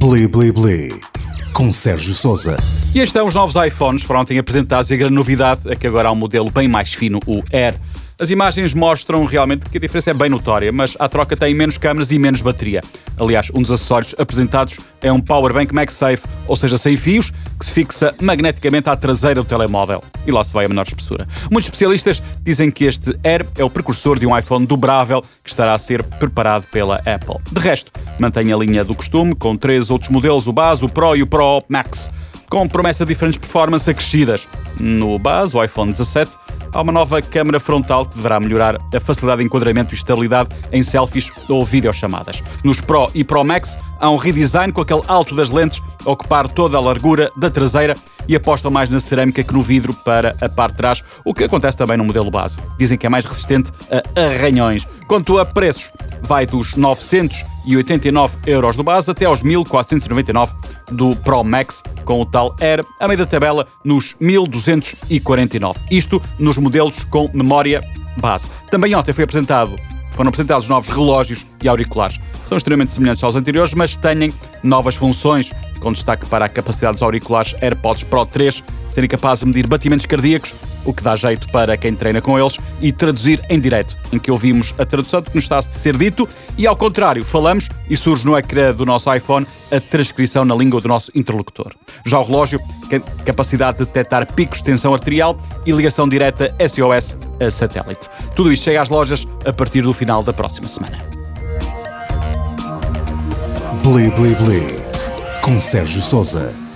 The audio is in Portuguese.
Bli Bli Bli, com Sérgio Sousa. E estes são os novos iPhones, foram ontem apresentados e a grande novidade é que agora há um modelo bem mais fino, o Air. As imagens mostram realmente que a diferença é bem notória, mas a troca tem menos câmaras e menos bateria. Aliás, um dos acessórios apresentados é um Powerbank MagSafe, ou seja, sem fios, que se fixa magneticamente à traseira do telemóvel. E lá se vai a menor espessura. Muitos especialistas dizem que este Air é o precursor de um iPhone dobrável que estará a ser preparado pela Apple. De resto, mantém a linha do costume, com 3 outros modelos, o base, o Pro e o Pro Max, com promessa de diferentes performances acrescidas. No base, o iPhone 17, há uma nova câmara frontal que deverá melhorar a facilidade de enquadramento e estabilidade em selfies ou videochamadas. Nos Pro e Pro Max há um redesign com aquele alto das lentes a ocupar toda a largura da traseira e apostam mais na cerâmica que no vidro para a parte de trás, o que acontece também no modelo base. Dizem que é mais resistente a arranhões. Quanto a preços, vai dos 989 € do base até aos 1.499 do Pro Max, com o tal Air, a meio da tabela nos 1.249. Isto nos modelos com memória base. Também ontem foram apresentados os novos relógios e auriculares. São extremamente semelhantes aos anteriores, mas têm novas funções, com destaque para a capacidade dos auriculares AirPods Pro 3 serem capazes de medir batimentos cardíacos, o que dá jeito para quem treina com eles, e traduzir em direto, em que ouvimos a tradução do que nos está a ser dito e, ao contrário, falamos e surge no ecrã do nosso iPhone a transcrição na língua do nosso interlocutor. Já o relógio tem capacidade de detectar picos de tensão arterial e ligação direta SOS a satélite. Tudo isto chega às lojas a partir do final da próxima semana. Bli Bli Bli, com Sérgio Sousa.